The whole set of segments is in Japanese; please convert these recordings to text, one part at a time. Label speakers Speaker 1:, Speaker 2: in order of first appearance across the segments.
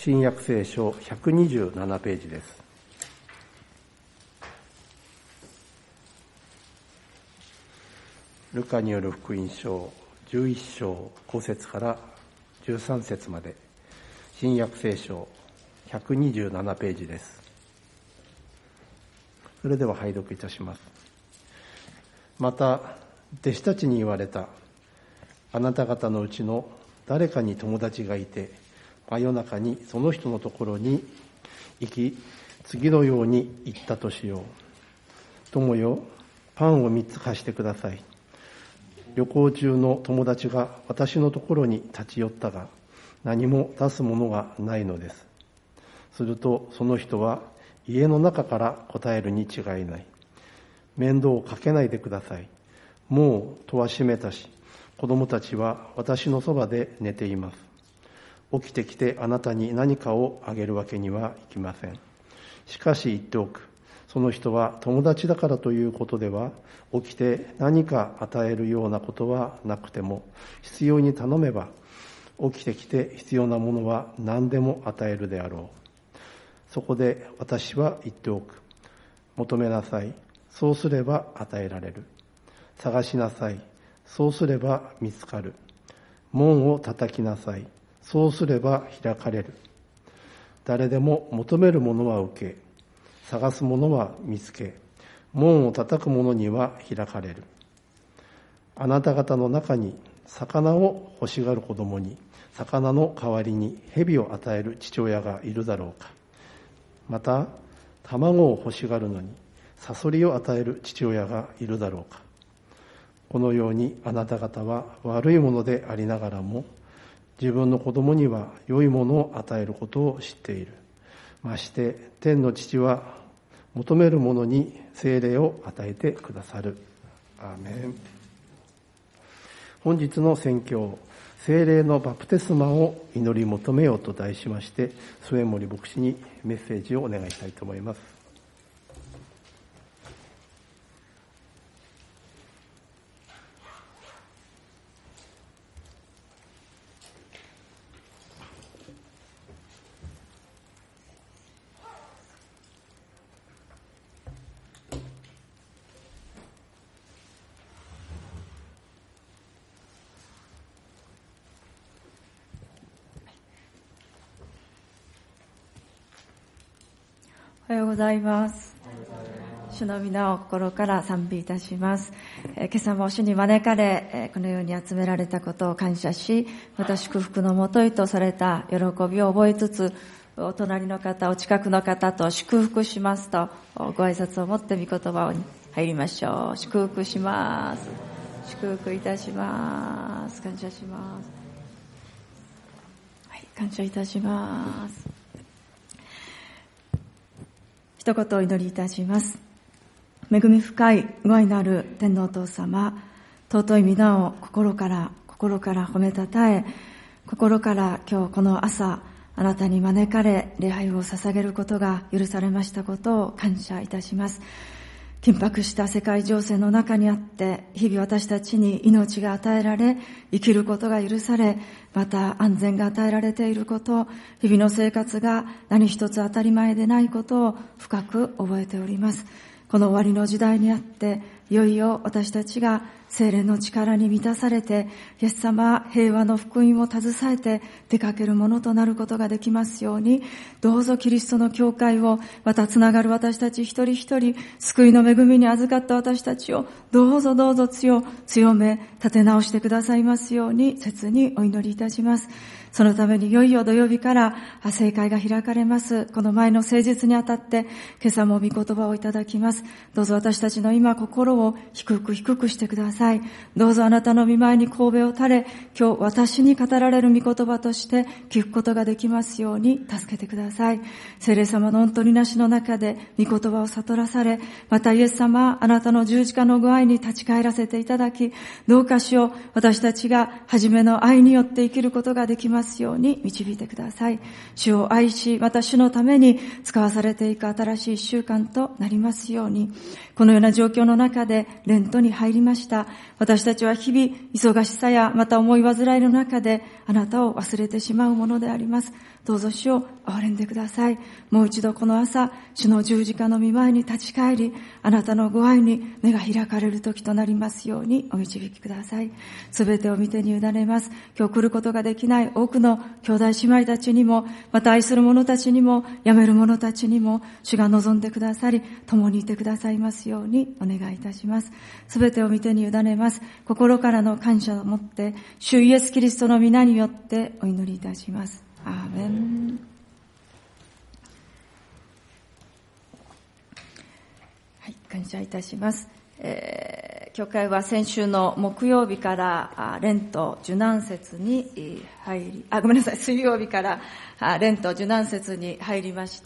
Speaker 1: 新約聖書127ページです。ルカによる福音書11章5節から13節まで、新約聖書127ページです。それでは拝読いたします。また弟子たちに言われた。あなた方のうちの誰かに友達がいて、真夜中にその人のところに行き、次のように言ったとしよう。友よ、パンを3つ貸してください。旅行中の友達が私のところに立ち寄ったが、何も出すものがないのです。するとその人は家の中から答えるに違いない。面倒をかけないでください。もう戸は閉めたし、子供たちは私のそばで寝ています。起きてきてあなたに何かをあげるわけにはいきません。しかし言っておく。その人は友達だからということでは、起きて何か与えるようなことはなくても、必要に頼めば、起きてきて必要なものは何でも与えるであろう。そこで私は言っておく。求めなさい。そうすれば与えられる。探しなさい。そうすれば見つかる。門を叩きなさい。そうすれば開かれる。誰でも求めるものは受け、探すものは見つけ、門を叩く者には開かれる。あなた方の中に魚を欲しがる子供に、魚の代わりに蛇を与える父親がいるだろうか。また、卵を欲しがるのに、サソリを与える父親がいるだろうか。このようにあなた方は悪いものでありながらも、自分の子供には良いものを与えることを知っている。まして天の父は求める者に聖霊を与えてくださる。アーメン。本日の宣教、聖霊のバプテスマを祈り求めようと題しまして、末森牧師にメッセージをお願いしたいと思います。
Speaker 2: おはようございます。主の皆を心から賛美いたします。今朝も主に招かれ、このように集められたことを感謝し、また祝福のもといとされた喜びを覚えつつ、お隣の方、お近くの方と祝福しますと、ご挨拶を持って御言葉に入りましょう。祝福します。祝福いたします。感謝します。はい、感謝いたします。一言お祈りいたします。恵み深いご愛なる天皇お父様、尊い皆を心から褒めたたえ、心から今日この朝、あなたに招かれ礼拝を捧げることが許されましたことを感謝いたします。緊迫した世界情勢の中にあって、日々私たちに命が与えられ、生きることが許され、また安全が与えられていること、日々の生活が何一つ当たり前でないことを深く覚えております。この終わりの時代にあって、いよいよ私たちが聖霊の力に満たされて、イエス様平和の福音を携えて出かけるものとなることができますように、どうぞキリストの教会を、またつながる私たち一人一人、救いの恵みに預かった私たちを、どうぞ強め立て直してくださいますように、切にお祈りいたします。そのためにいよいよ土曜日から聖会が開かれます。この前の誠実にあたって、今朝も御言葉をいただきます。どうぞ私たちの今心を低くしてください。どうぞあなたの御前に頭を垂れ、今日私に語られる御言葉として聞くことができますように助けてください。聖霊様の御取りなしの中で御言葉を悟らされ、またイエス様、あなたの十字架の具合に立ち返らせていただき、どうか主を私たちが初めの愛によって生きることができますように導いてください。主を愛し、また主のために使わされていく新しい一週間となりますように。このような状況の中でレントに入りました。私たちは日々忙しさやまた思い煩いの中であなたを忘れてしまうものであります。 どうぞ主を憐れんでください。もう一度この朝、主の十字架の御前に立ち返り、あなたのご愛に目が開かれる時となりますようにお導きください。すべてを御手に委ねます。今日来ることができない多くの兄弟姉妹たちにも、また愛する者たちにも、辞める者たちにも、主が望んでくださり、共にいてくださいますようにお願いいたします。すべてを御手に委ねます。心からの感謝を持って、主イエスキリストの皆によってお祈りいたします。アーメン。はい、感謝いたします。教会は先週の木曜日からレント受難節に入り、水曜日からレント受難節に入りました。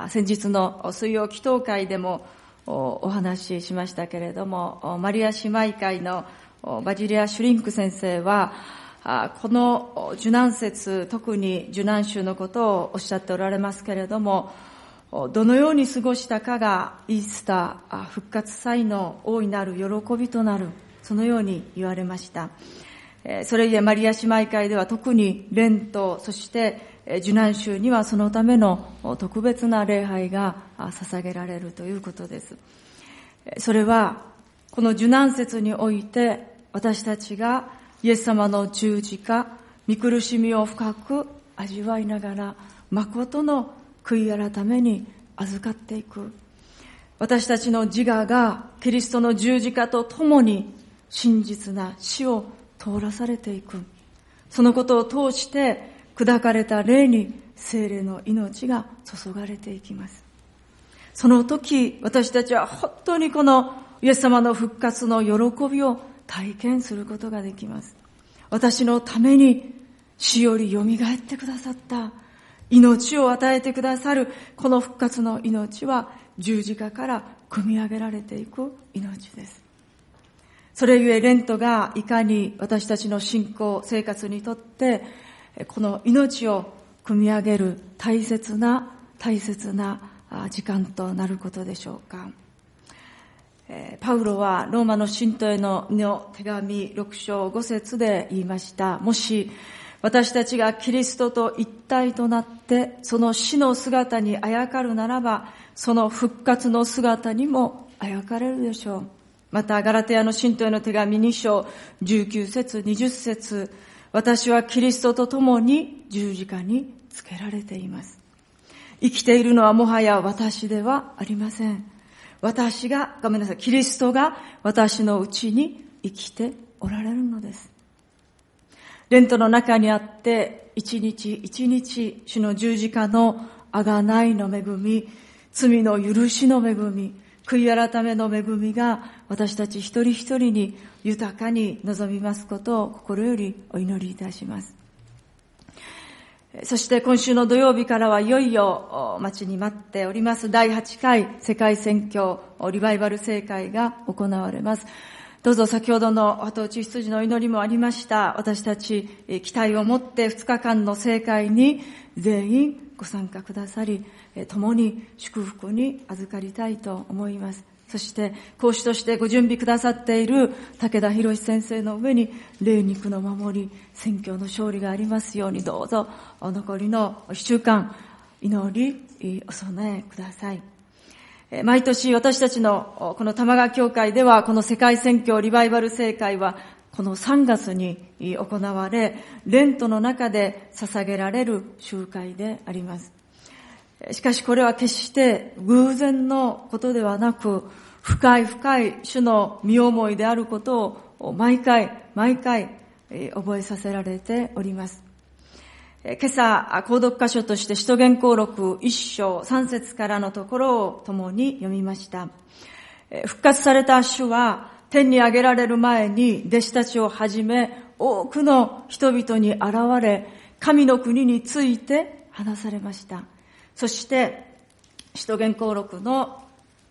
Speaker 2: 先日の水曜祈祷会でもお話ししましたけれども、マリア姉妹会のバジリア・シュリンク先生は、この受難節、特に受難週のことをおっしゃっておられますけれども、どのように過ごしたかがイースター復活祭の大いなる喜びとなる、そのように言われました。それゆえマリア姉妹会では特にレント、そして受難週にはそのための特別な礼拝が捧げられるということです。それはこの受難節において私たちがイエス様の十字架、御苦しみを深く味わいながら誠の悔い改めに預かっていく。私たちの自我がキリストの十字架とともに真実な死を通らされていく。そのことを通して砕かれた霊に聖霊の命が注がれていきます。その時私たちは本当にこのイエス様の復活の喜びを体験することができます。私のために死よりよみがえってくださった命を与えてくださるこの復活の命は十字架から組み上げられていく命です。それゆえレントがいかに私たちの信仰生活にとってこの命を組み上げる大切な時間となることでしょうか。パウロはローマの信徒への手紙6章5節で言いました。もし私たちがキリストと一体となってその死の姿にあやかるならば、その復活の姿にもあやかれるでしょう。またガラテヤの信徒への手紙2章19節20節、私はキリストと共に十字架につけられています。生きているのはもはや私ではありません。キリストが私のうちに生きておられるのです。レントの中にあって一日一日主の十字架の贖いの恵み、罪の許しの恵み、悔い改めの恵みが私たち一人一人に豊かに望みますことを心よりお祈りいたします。そして今週の土曜日からはいよいよ待ちに待っております第8回世界宣教リバイバル聖会が行われます。どうぞ先ほどの後内羊の祈りもありました私たち期待を持って2日間の聖会に全員ご参加くださり、共に祝福に預かりたいと思います。そして講師としてご準備くださっている武田博先生の上に霊肉の守り、宣教の勝利がありますように、どうぞ残りの1週間祈りお備えください。毎年私たちのこの玉川教会ではこの世界宣教リバイバル聖会はこの3月に行われ、レントの中で捧げられる集会であります。しかしこれは決して偶然のことではなく、深い主の身思いであることを毎回覚えさせられております。今朝購読箇所として使徒言行録1章3節からのところを共に読みました。復活された主は天に上げられる前に弟子たちをはじめ多くの人々に現れ、神の国について話されました。そして使徒言行録の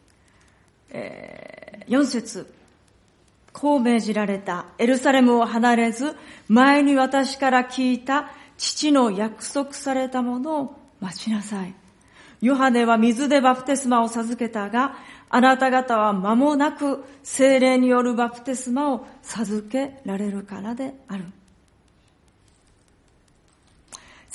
Speaker 2: 4節、こう命じられた。エルサレムを離れず、前に私から聞いた父の約束されたものを待ちなさい。ヨハネは水でバプテスマを授けたが、あなた方は間もなく聖霊によるバプテスマを授けられるからである。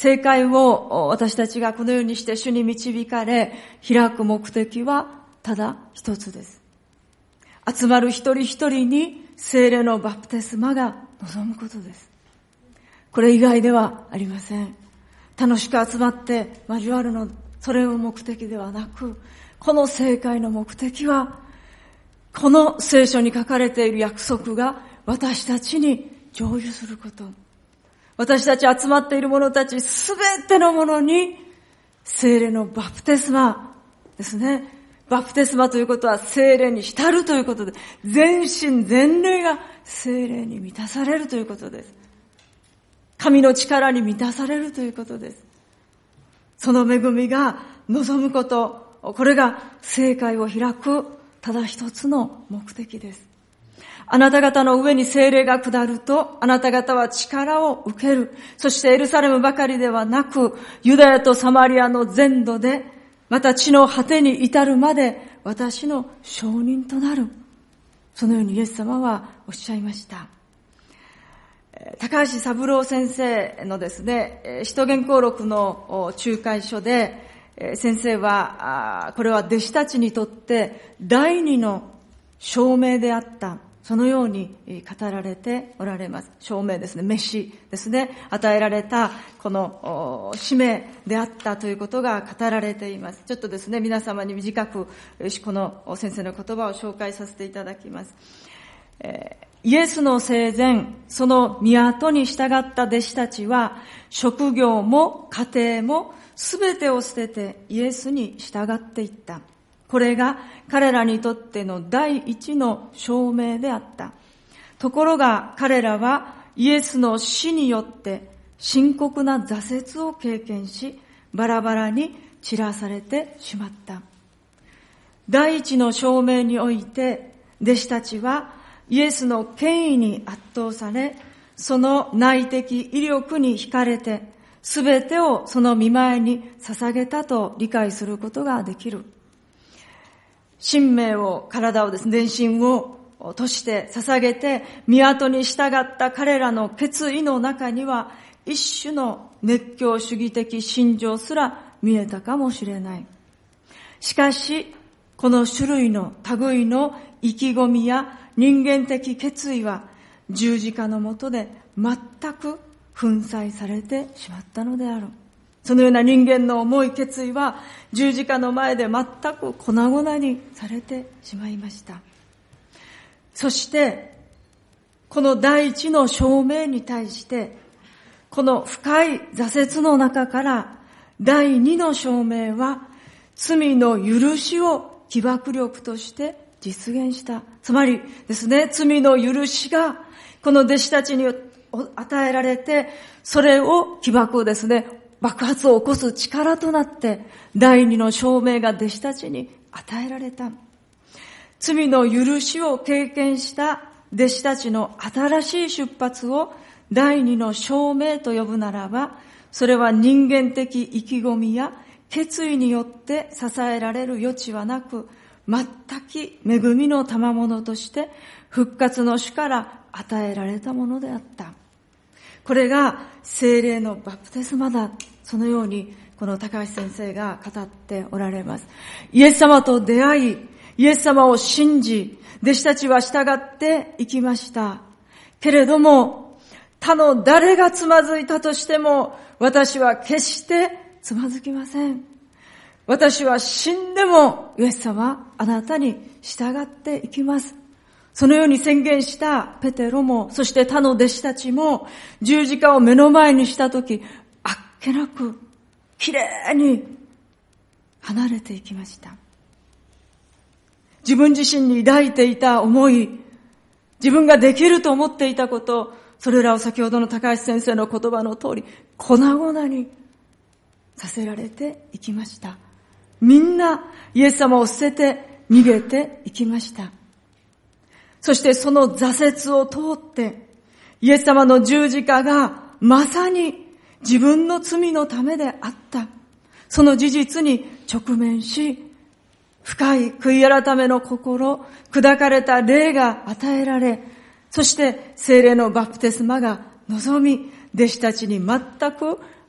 Speaker 2: 正解を私たちがこのようにして主に導かれ、開く目的はただ一つです。集まる一人一人に聖霊のバプテスマが望むことです。これ以外ではありません。楽しく集まって交わるの、それを目的ではなく、この正解の目的は、この聖書に書かれている約束が私たちに成就すること。私たち集まっている者たちすべてのものに聖霊のバプテスマですね。バプテスマということは聖霊に浸るということで、全身全霊が聖霊に満たされるということです。神の力に満たされるということです。その恵みが望むこと、これが正解を開くただ一つの目的です。あなた方の上に聖霊が下ると、あなた方は力を受ける。そしてエルサレムばかりではなく、ユダヤとサマリアの全土で、また地の果てに至るまで私の証人となる。そのようにイエス様はおっしゃいました。高橋三郎先生のですね、使徒言行録の仲介書で、先生は、これは弟子たちにとって第二の証明であった。そのように語られておられます。証明ですね、召しですね、与えられたこの使命であったということが語られています。ちょっとですね、皆様に短くこの先生の言葉を紹介させていただきます。イエスの生前、その御後に従った弟子たちは、職業も家庭もすべてを捨ててイエスに従っていった。これが彼らにとっての第一の証明であった。ところが彼らはイエスの死によって深刻な挫折を経験し、バラバラに散らされてしまった。第一の証明において弟子たちはイエスの権威に圧倒され、その内的威力に惹かれて、すべてをその御前に捧げたと理解することができる。身命を、体をですね、全身をとして捧げて、御後に従った彼らの決意の中には、一種の熱狂主義的心情すら見えたかもしれない。しかし、この種類の類の意気込みや人間的決意は、十字架の下で全く粉砕されてしまったのである。そのような人間の重い決意は十字架の前で全く粉々にされてしまいました。そしてこの第一の証明に対してこの深い挫折の中から第二の証明は罪の許しを起爆力として実現した。つまりですね、罪の許しがこの弟子たちに与えられて、それを起爆をですね、爆発を起こす力となって、第二の証明が弟子たちに与えられた。罪の許しを経験した弟子たちの新しい出発を第二の証明と呼ぶならば、それは人間的意気込みや決意によって支えられる余地はなく、全く恵みの賜物として復活の主から与えられたものであった。これが聖霊のバプテスマだ。そのようにこの高橋先生が語っておられます。イエス様と出会い、イエス様を信じ、弟子たちは従っていきました。けれども、他の誰がつまずいたとしても、私は決してつまずきません。私は死んでも、イエス様、あなたに従っていきます。そのように宣言したペテロも、そして他の弟子たちも、十字架を目の前にしたとき、あっけなく、きれいに離れていきました。自分自身に抱いていた思い、自分ができると思っていたこと、それらを先ほどの高橋先生の言葉の通り、粉々にさせられていきました。みんなイエス様を捨てて逃げていきました。そしてその挫折を通って、イエス様の十字架がまさに自分の罪のためであった。その事実に直面し、深い悔い改めの心、砕かれた霊が与えられ、そして聖霊のバプテスマが望み、弟子たちに全く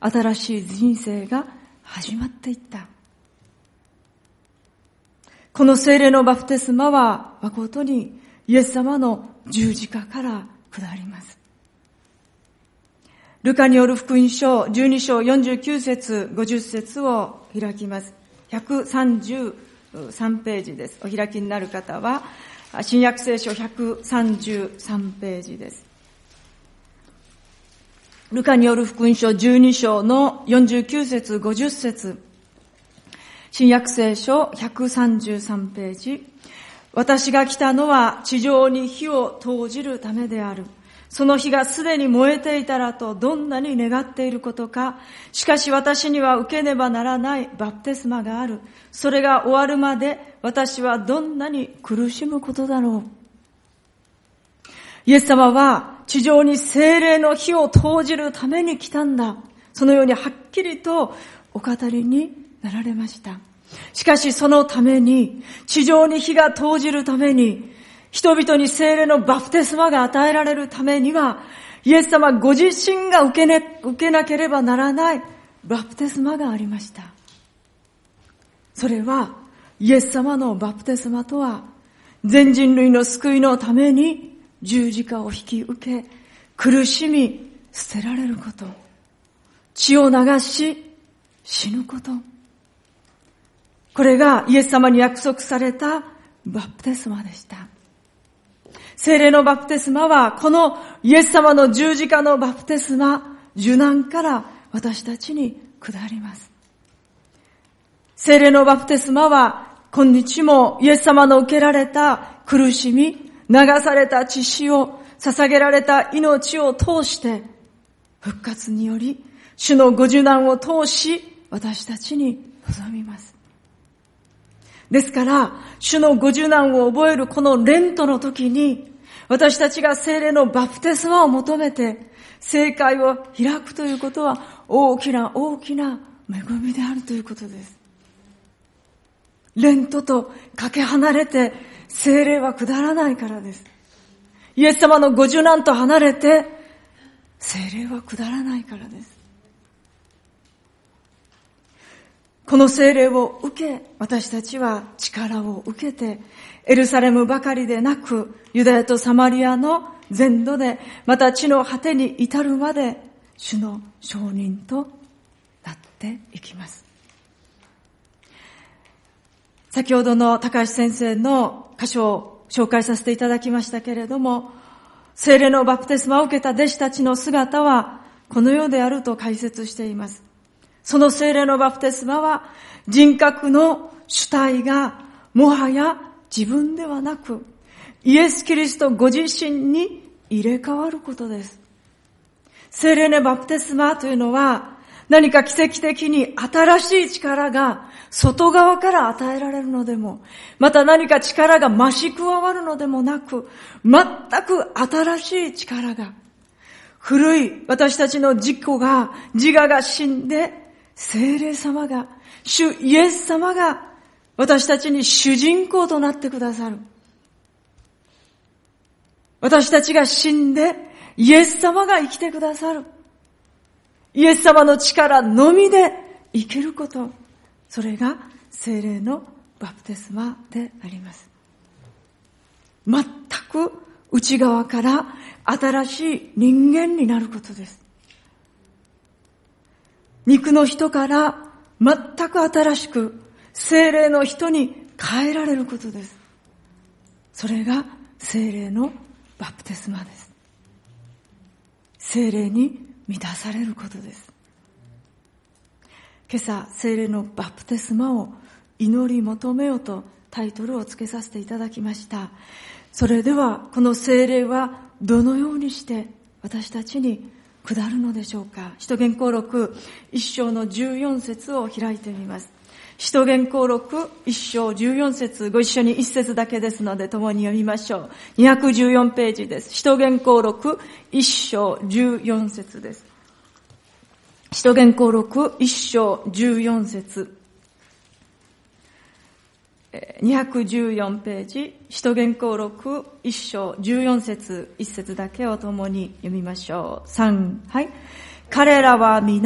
Speaker 2: 新しい人生が始まっていった。この聖霊のバプテスマは誠にイエス様の十字架から下ります。ルカによる福音書12章49節50節を開きます。133ページです。お開きになる方は新約聖書133ページです。ルカによる福音書12章の49節50節、新約聖書133ページ。私が来たのは地上に火を投じるためである。その火がすでに燃えていたらとどんなに願っていることか。しかし私には受けねばならないバプテスマがある。それが終わるまで私はどんなに苦しむことだろう。イエス様は地上に聖霊の火を投じるために来たんだ。そのようにはっきりとお語りになられました。しかしそのために、地上に火が投じるために、人々に聖霊のバプテスマが与えられるためには、イエス様ご自身が受けなければならないバプテスマがありました。それは、イエス様のバプテスマとは、全人類の救いのために十字架を引き受け、苦しみ捨てられること、血を流し死ぬこと、これがイエス様に約束されたバプテスマでした。聖霊のバプテスマは、このイエス様の十字架のバプテスマ、受難から私たちに下ります。聖霊のバプテスマは、今日もイエス様の受けられた苦しみ、流された血潮、捧げられた命を通して、復活により、主のご受難を通し、私たちに臨みます。ですから、主のご受難を覚えるこのレントの時に、私たちが聖霊のバプテスマを求めて、聖会を開くということは、大きな大きな恵みであるということです。レントとかけ離れて、聖霊は下らないからです。イエス様のご受難と離れて、聖霊は下らないからです。この聖霊を受け、私たちは力を受けて、エルサレムばかりでなく、ユダヤとサマリアの全土で、また地の果てに至るまで、主の証人となっていきます。先ほどの高橋先生の箇所を紹介させていただきましたけれども、聖霊のバプテスマを受けた弟子たちの姿は、このようであると解説しています。その聖霊のバプテスマは、人格の主体がもはや自分ではなく、イエス・キリストご自身に入れ替わることです。聖霊のバプテスマというのは、何か奇跡的に新しい力が外側から与えられるのでも、また何か力が増し加わるのでもなく、全く新しい力が、古い私たちの自我が死んで、聖霊様が、主イエス様が私たちに主人公となってくださる。私たちが死んでイエス様が生きてくださる。イエス様の力のみで生きること。それが聖霊のバプテスマであります。全く内側から新しい人間になることです。肉の人から全く新しく聖霊の人に変えられることです。それが聖霊のバプテスマです。聖霊に満たされることです。今朝、聖霊のバプテスマを祈り求めようとタイトルをつけさせていただきました。それでは、この聖霊はどのようにして私たちに下るのでしょうか。使徒言行録1章の14節を開いてみます。使徒言行録1章14節、ご一緒に1節だけですので共に読みましょう。214ページです。使徒言行録1章14節です。使徒言行録1章14節。214ページ、使徒言行録1章14節、1節だけを共に読みましょう。3、はい。彼らは皆、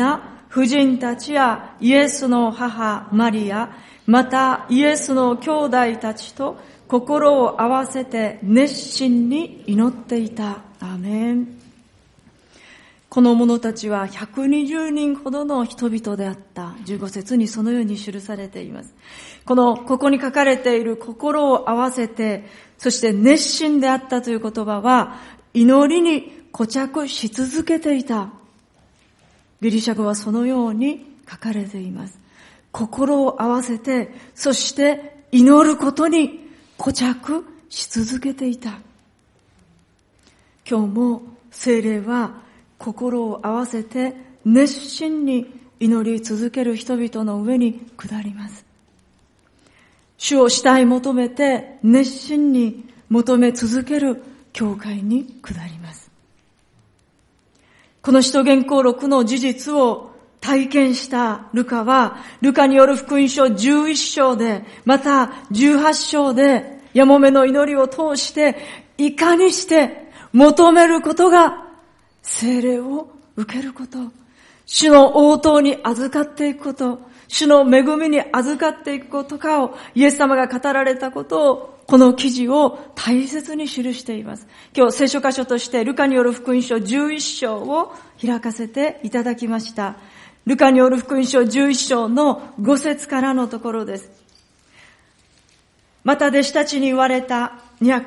Speaker 2: 婦人たちやイエスの母マリア、またイエスの兄弟たちと心を合わせて熱心に祈っていた。アーメン。この者たちは120人ほどの人々であった。15節にそのように記されています。ここに書かれている心を合わせて、そして熱心であったという言葉は、祈りに固着し続けていた。ギリシャ語はそのように書かれています。心を合わせて、そして祈ることに固着し続けていた。今日も聖霊は心を合わせて熱心に祈り続ける人々の上に下ります。主を慕い求めて熱心に求め続ける教会に下ります。この使徒言行録の事実を体験したルカは、ルカによる福音書11章で、また18章で、やもめの祈りを通して、いかにして求めることが、聖霊を受けること、主の応答に預かっていくこと、主の恵みに預かっていくことかを、イエス様が語られたことを、この記事を大切に記しています。今日聖書箇所として、ルカによる福音書11章を開かせていただきました。ルカによる福音書11章の5節からのところです。また弟子たちに言われた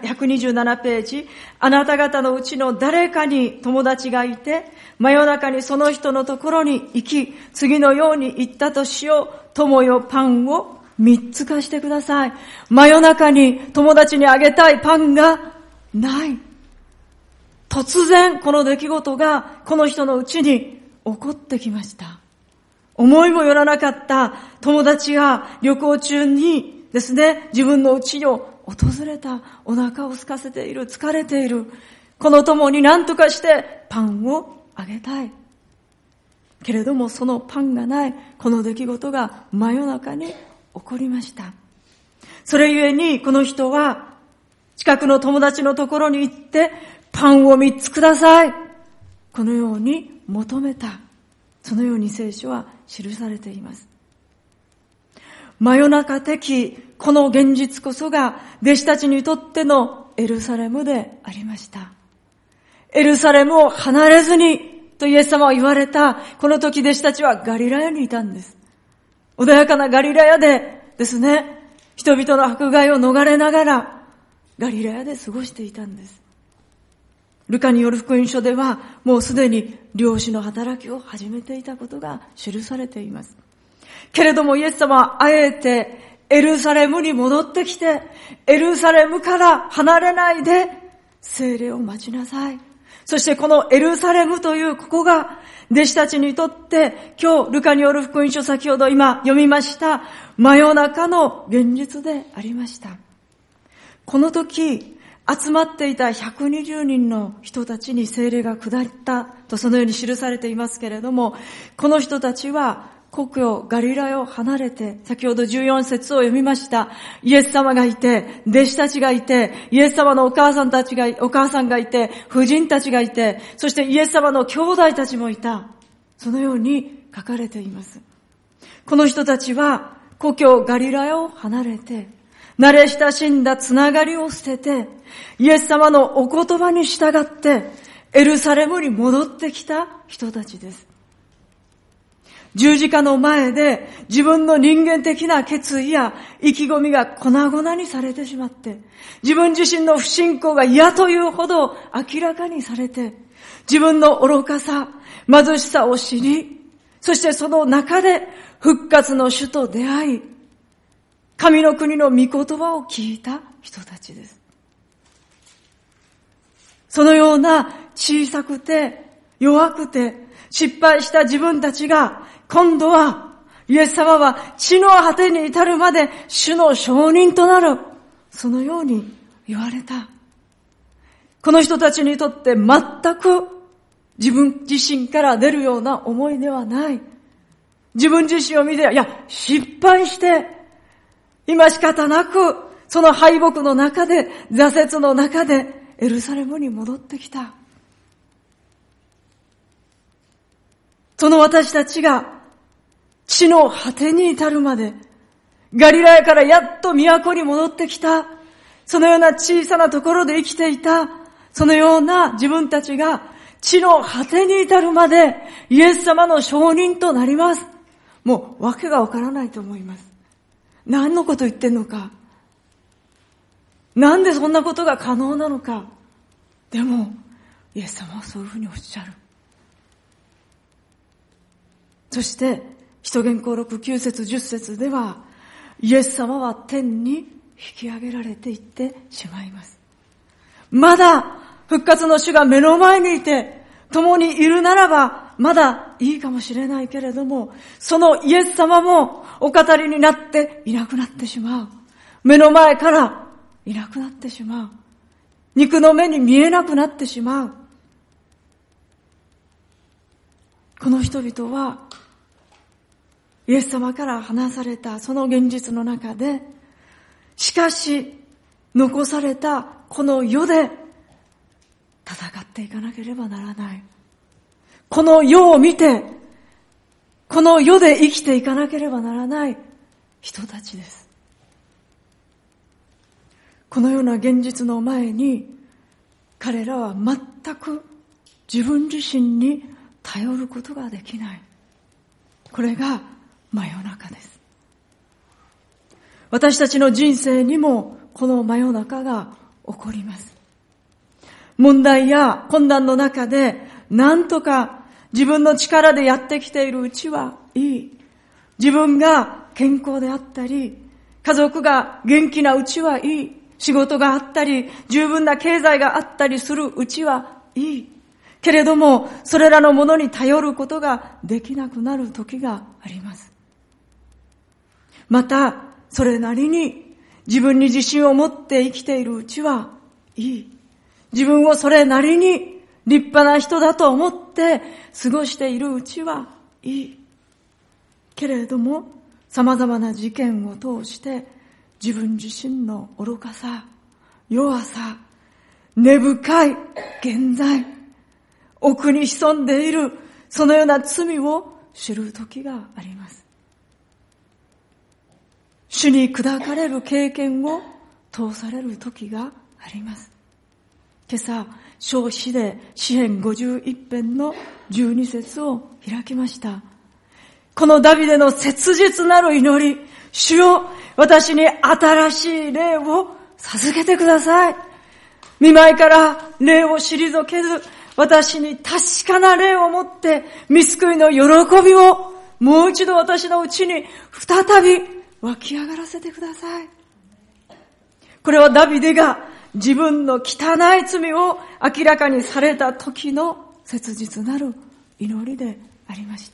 Speaker 2: 127ページ、あなた方のうちの誰かに友達がいて、真夜中にその人のところに行き、次のように言ったとしよう。友よ、パンを3つ貸してください。真夜中に友達にあげたいパンがない。突然この出来事がこの人のうちに起こってきました。思いもよらなかった友達が旅行中にですね、自分の家を訪れた。お腹を空かせている、疲れている。この友に何とかしてパンをあげたい。けれどもそのパンがない。この出来事が真夜中に起こりました。それゆえにこの人は近くの友達のところに行ってパンを3つください。このように求めた。そのように聖書は記されています。真夜中的この現実こそが弟子たちにとってのエルサレムでありました。エルサレムを離れずにとイエス様は言われた。この時弟子たちはガリラヤにいたんです。穏やかなガリラヤでですね、人々の迫害を逃れながらガリラヤで過ごしていたんです。ルカによる福音書ではもうすでに漁師の働きを始めていたことが記されています。けれどもイエス様はあえてエルサレムに戻ってきて、エルサレムから離れないで聖霊を待ちなさい。そしてこのエルサレムというここが弟子たちにとって今日ルカによる福音書先ほど今読みました真夜中の現実でありました。この時集まっていた120人の人たちに聖霊が下ったとそのように記されていますけれども、この人たちは故郷ガリラヤを離れて、先ほど14節を読みました。イエス様がいて、弟子たちがいて、イエス様のお母さんがいて、婦人たちがいて、そしてイエス様の兄弟たちもいた。そのように書かれています。この人たちは故郷ガリラヤを離れて、慣れ親しんだつながりを捨てて、イエス様のお言葉に従ってエルサレムに戻ってきた人たちです。十字架の前で自分の人間的な決意や意気込みが粉々にされてしまって、自分自身の不信仰が嫌というほど明らかにされて、自分の愚かさ、貧しさを知り、そしてその中で復活の主と出会い、神の国の御言葉を聞いた人たちです。そのような小さくて弱くて失敗した自分たちが、今度はイエス様は地の果てに至るまで主の証人となる。そのように言われた。この人たちにとって全く自分自身から出るような思いではない。自分自身を見て、失敗して、今仕方なく、その敗北の中で、挫折の中で、エルサレムに戻ってきた。 その私たちが地の果てに至るまで、ガリラヤからやっと都に戻ってきた、そのような小さなところで生きていた、そのような自分たちが地の果てに至るまでイエス様の証人となります。もう訳がわからないと思います。何のこと言ってんのか。なんでそんなことが可能なのか。でも、イエス様はそういうふうにおっしゃる。そして、使徒言行録9節10節では、イエス様は天に引き上げられていってしまいます。まだ復活の主が目の前にいて、共にいるならば、まだいいかもしれないけれども、そのイエス様もお語りになっていなくなってしまう。目の前からいなくなってしまう。肉の目に見えなくなってしまう。この人々は、イエス様から話されたその現実の中で、しかし残されたこの世で戦っていかなければならない。この世を見て、この世で生きていかなければならない人たちです。このような現実の前に、彼らは全く自分自身に頼ることができない。これが真夜中です。私たちの人生にもこの真夜中が起こります。問題や困難の中で何とか自分の力でやってきているうちはいい。自分が健康であったり、家族が元気なうちはいい。仕事があったり、十分な経済があったりするうちはいい。けれども、それらのものに頼ることができなくなる時があります。また、それなりに自分に自信を持って生きているうちはいい。自分をそれなりに立派な人だと思って過ごしているうちはいい。けれども、様々な事件を通して自分自身の愚かさ、弱さ、根深い現在、奥に潜んでいるそのような罪を知る時があります。主に砕かれる経験を通される時があります。今朝、唱詩で詩編51編の12節を開きました。このダビデの切実なる祈り、主よ、私に新しい霊を授けてください。御前から霊を退けず、私に確かな霊を持って、御救いの喜びをもう一度私のうちに再び湧き上がらせてください。これはダビデが自分の汚い罪を明らかにされた時の切実なる祈りでありました。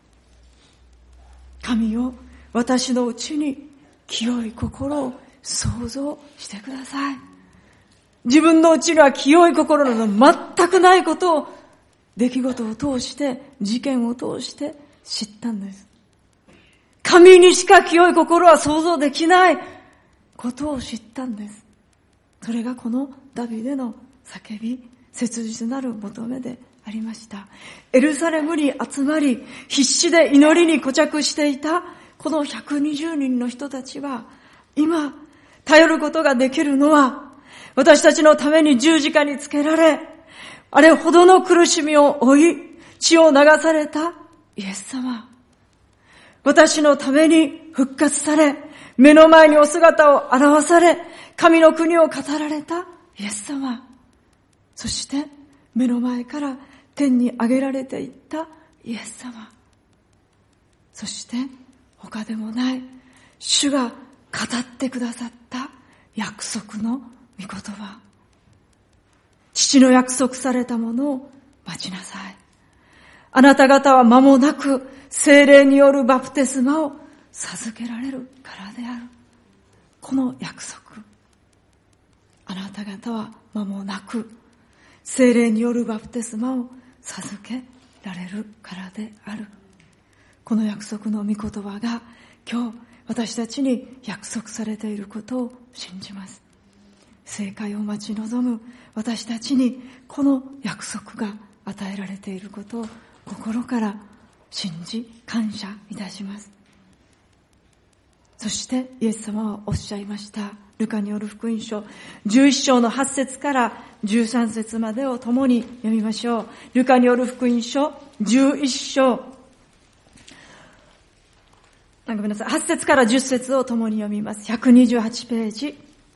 Speaker 2: 神よ、私のうちに清い心を創造してください。自分のうちには清い心など全くないことを出来事を通して、事件を通して知ったんです。神にしか清い心は想像できないことを知ったんです。それがこのダビデの叫び、切実なる求めでありました。エルサレムに集まり、必死で祈りに固着していたこの120人の人たちは、今頼ることができるのは、私たちのために十字架につけられ、あれほどの苦しみを負い、血を流されたイエス様。私のために復活され、目の前にお姿を現され、神の国を語られたイエス様。そして目の前から天に上げられていったイエス様。そして他でもない主が語ってくださった約束の御言葉。父の約束されたものを待ちなさい。あなた方は間もなく聖霊によるバプテスマを授けられるからである。この約束。あなた方は間もなく聖霊によるバプテスマを授けられるからである。この約束の御言葉が今日私たちに約束されていることを信じます。正解を待ち望む私たちにこの約束が与えられていることを心から信じ感謝いたします。そしてイエス様はおっしゃいました。ルカによる福音書11章の8節から13節までを共に読みましょう。ルカによる福音書11章、ごめんなさい、8節から10節を共に読みます。128ページ。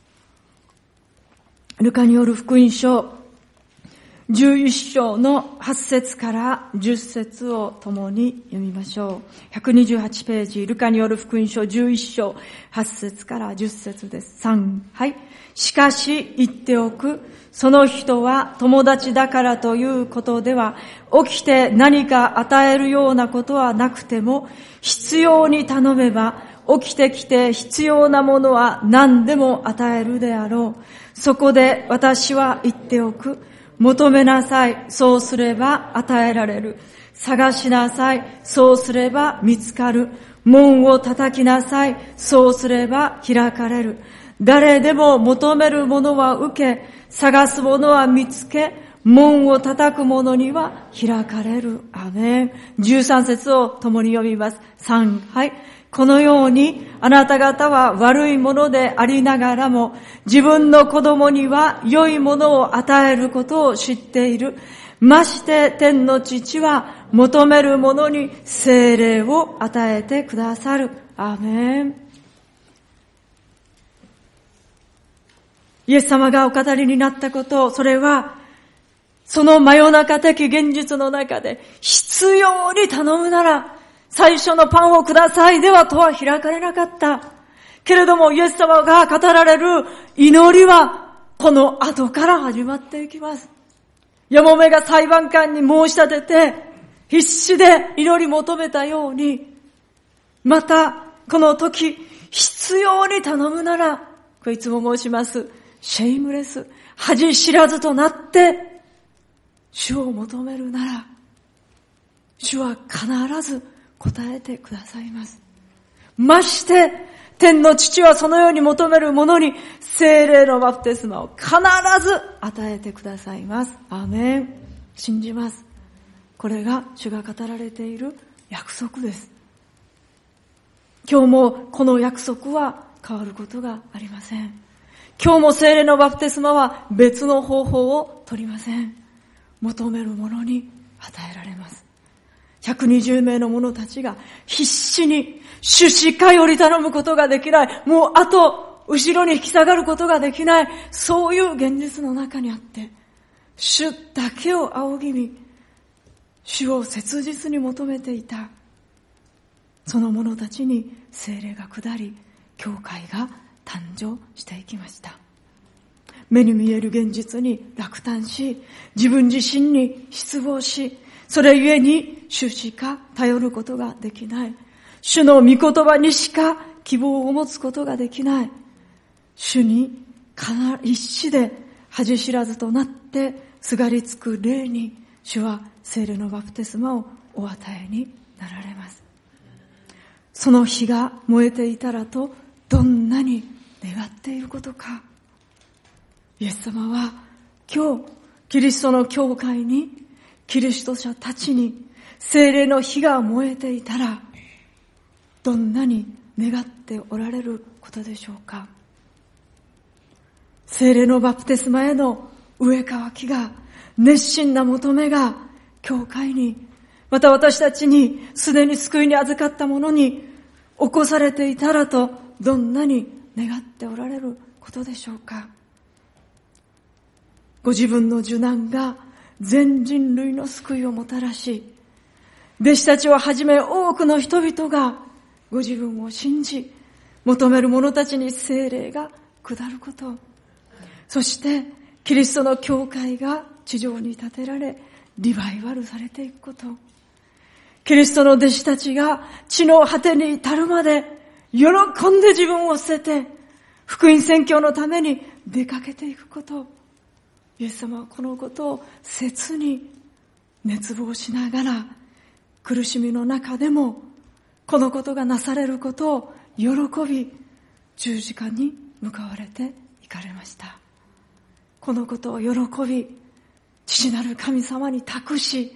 Speaker 2: ルカによる福音書11章の8節から10節を共に読みましょう。128ページ、ルカによる福音書11章8節から10節です。3、はい。しかし言っておく。その人は友達だからということでは、起きて何か与えるようなことはなくても、必要に頼めば、起きてきて必要なものは何でも与えるであろう。そこで私は言っておく。求めなさい。そうすれば与えられる。探しなさい。そうすれば見つかる。門を叩きなさい。そうすれば開かれる。誰でも求めるものは受け、探すものは見つけ、門を叩く者には開かれる。アメン。13節を共に読みます。3、はい。このようにあなた方は悪いものでありながらも自分の子供には良いものを与えることを知っている。まして天の父は求める者に聖霊を与えてくださる。アーメン。イエス様がお語りになったこと、それはその真夜中的現実の中で必要に頼むなら最初のパンをくださいでは戸は開かれなかった。けれどもイエス様が語られる祈りはこの後から始まっていきます。やもめが裁判官に申し立てて必死で祈り求めたように、またこの時必要に頼むなら、これいつも申します、シェイムレス、恥知らずとなって主を求めるなら、主は必ず答えてくださいます。まして天の父はそのように求める者に聖霊のバプテスマを必ず与えてくださいます。アーメン。信じます。これが主が語られている約束です。今日もこの約束は変わることがありません。今日も聖霊のバプテスマは別の方法を取りません。求める者に与えられます。120名の者たちが必死に主しかより頼むことができない。もうあと後ろに引き下がることができない。そういう現実の中にあって、主だけを仰ぎ見、主を切実に求めていた。その者たちに聖霊が下り、教会が誕生していきました。目に見える現実に落胆し、自分自身に失望し、それゆえに主しか頼ることができない。主の御言葉にしか希望を持つことができない。主に必死で恥知らずとなってすがりつく霊に、主は聖霊のバプテスマをお与えになられます。その火が燃えていたらとどんなに願っていることか。イエス様は今日キリストの教会に、キリスト者たちに聖霊の火が燃えていたら、どんなに願っておられることでしょうか。聖霊のバプテスマへの上渇きが、熱心な求めが教会に、また私たちにすでに救いに預かった者に起こされていたらと、どんなに願っておられることでしょうか。ご自分の受難が全人類の救いをもたらし、弟子たちをはじめ多くの人々がご自分を信じ、求める者たちに聖霊が下ること、そしてキリストの教会が地上に建てられ、リバイバルされていくこと、キリストの弟子たちが地の果てに至るまで喜んで自分を捨てて福音宣教のために出かけていくこと、イエス様はこのことを切に熱望しながら、苦しみの中でもこのことがなされることを喜び、十字架に向かわれていかれました。このことを喜び、父なる神様に託し、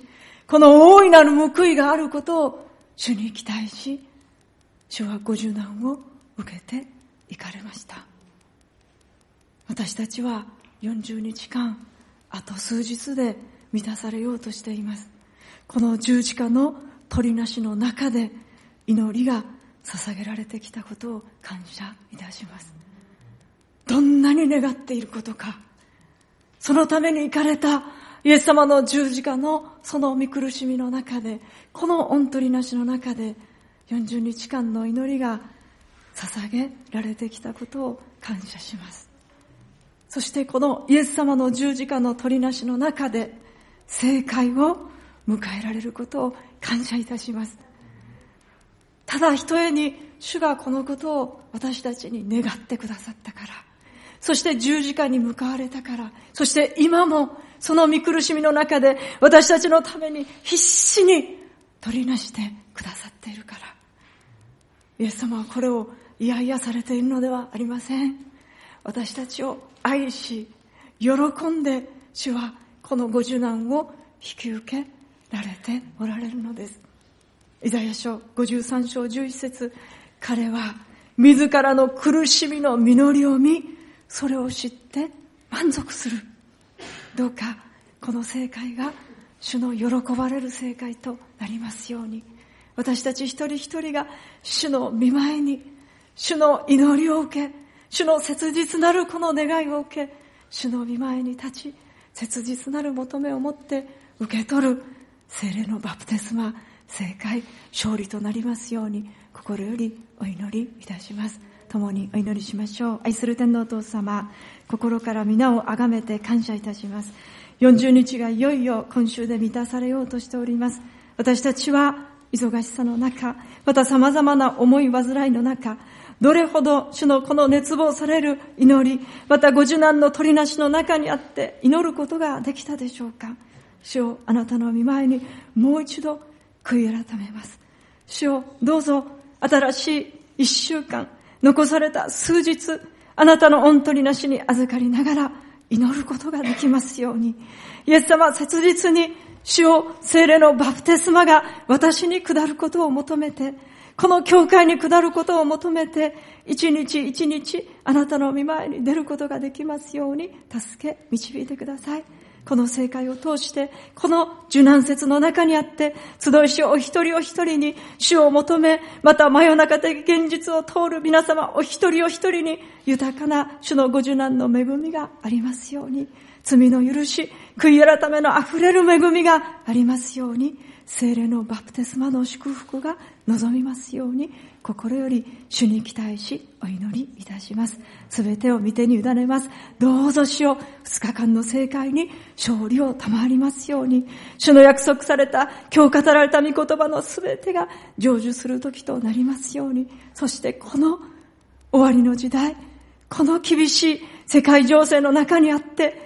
Speaker 2: この大いなる報いがあることを主に期待し、主はご受難を受けて行かれました。私たちは40日間、あと数日で満たされようとしています。この十字架の取りなしの中で祈りが捧げられてきたことを感謝いたします。どんなに願っていることか、そのために行かれたイエス様の十字架のその御苦しみの中で、この御取りなしの中で40日間の祈りが捧げられてきたことを感謝します。そしてこのイエス様の十字架の取りなしの中で正解を迎えられることを感謝いたします。ただひとえに主がこのことを私たちに願ってくださったから、そして十字架に向かわれたから、そして今もその御苦しみの中で私たちのために必死に取りなしてくださっているから、イエス様はこれをいやいやされているのではありません。私たちを愛し喜んで主はこのご受難を引き受けられておられるのです。イザヤ書53章11節、彼は自らの苦しみの実りを見、それを知って満足する。どうかこの正解が主の喜ばれる正解となりますように、私たち一人一人が主の御前に主の祈りを受け、主の切実なるこの願いを受け、主の御前に立ち、切実なる求めを持って受け取る聖霊のバプテスマ、正解、勝利となりますように心よりお祈りいたします。共にお祈りしましょう。愛する天皇お父様、心から皆をあがめて感謝いたします。40日がいよいよ今週で満たされようとしております。私たちは忙しさの中、また様々な思い煩いの中、どれほど主のこの熱望される祈り、またご受難の取りなしの中にあって祈ることができたでしょうか。主をあなたの御前にもう一度悔い改めます。主をどうぞ新しい1週間、残された数日、あなたの御取りなしに預かりながら祈ることができますように、イエス様、切実に主を聖霊のバプテスマが私に下ることを求めて、この教会に下ることを求めて、一日一日あなたの御前に出ることができますように助け導いてください。この聖会を通して、この受難節の中にあって、集い主お一人お一人に主を求め、また真夜中的現実を通る皆様お一人お一人に豊かな主のご受難の恵みがありますように、罪の許し、悔い改めのあふれる恵みがありますように、聖霊のバプテスマの祝福が望みますように、心より主に期待しお祈りいたします。すべてを御手に委ねます。どうぞ主を2日間の聖会に勝利を賜りますように、主の約束された、今日語られた御言葉のすべてが成就する時となりますように、そしてこの終わりの時代、この厳しい世界情勢の中にあって、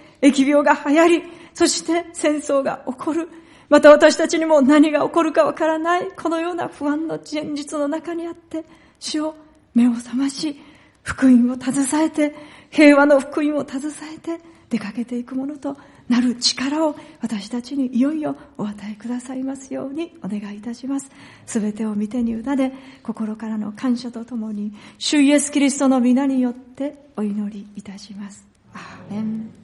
Speaker 2: 疫病が流行り、そして戦争が起こる、また私たちにも何が起こるかわからないこのような不安の現実の中にあって、主を目を覚まし、福音を携えて、平和の福音を携えて出かけていくものとなる力を私たちにいよいよお与えくださいますようにお願いいたします。すべてを御手に委ね、心からの感謝とともに主イエスキリストの皆によってお祈りいたします。アーメン。